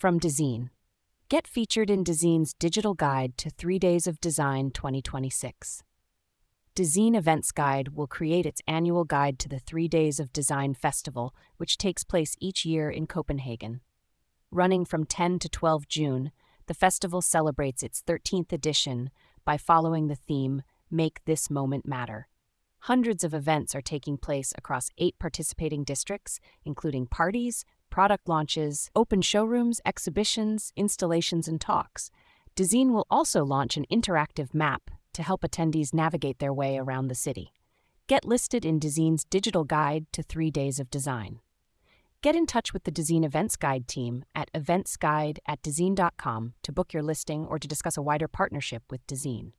From Dezeen. Get featured in Dezeen's digital guide to 3 Days of Design 2026. Dezeen Events Guide will create its annual guide to the 3 Days of Design Festival, which takes place each year in Copenhagen. Running from 10 to 12 June, the festival celebrates its 13th edition by following the theme, Make This Moment Matter. Hundreds of events are taking place across 8 participating districts, including parties, product launches, open showrooms, exhibitions, installations, and talks. Dezeen will also launch an interactive map to help attendees navigate their way around the city. Get listed in Dezeen's digital guide to 3 Days of Design. Get in touch with the Dezeen Events Guide team at eventsguide@dezeen.com to book your listing or to discuss a wider partnership with Dezeen.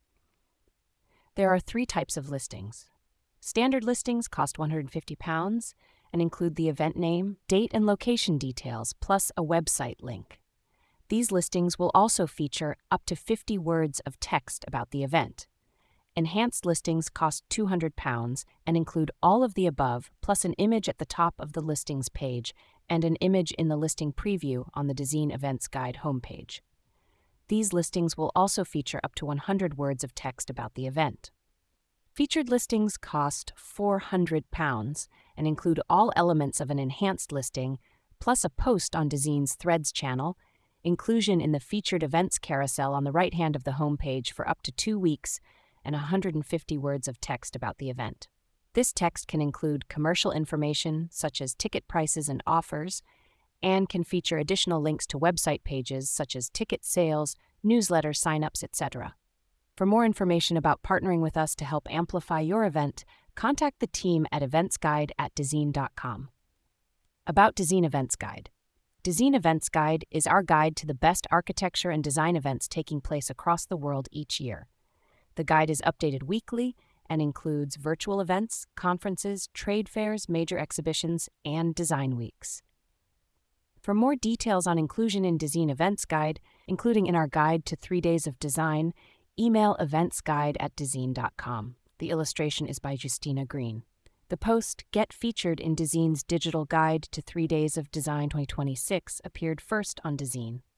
There are 3 types of listings. Standard listings cost £150 and include the event name, date, and location details, plus a website link. These listings will also feature up to 50 words of text about the event. Enhanced listings cost £200 and include all of the above, plus an image at the top of the listings page and an image in the listing preview on the Dezeen Events Guide homepage. These listings will also feature up to 100 words of text about the event. Featured listings cost £400 and include all elements of an enhanced listing, plus a post on Dezeen's Threads channel, inclusion in the featured events carousel on the right hand of the homepage for up to 2 weeks, and 150 words of text about the event. This text can include commercial information such as ticket prices and offers, and can feature additional links to website pages such as ticket sales, newsletter signups, etc. For more information about partnering with us to help amplify your event, contact the team at eventsguide@dezeen.com. About Dezeen Events Guide. Dezeen Events Guide is our guide to the best architecture and design events taking place across the world each year. The guide is updated weekly and includes virtual events, conferences, trade fairs, major exhibitions, and design weeks. For more details on inclusion in Dezeen Events Guide, including in our guide to 3 Days of Design, email eventsguide@dezeen.com. The illustration is by Justina Green. The post, Get Featured in Dezeen's Digital Guide to 3 Days of Design 2026, appeared first on Dezeen.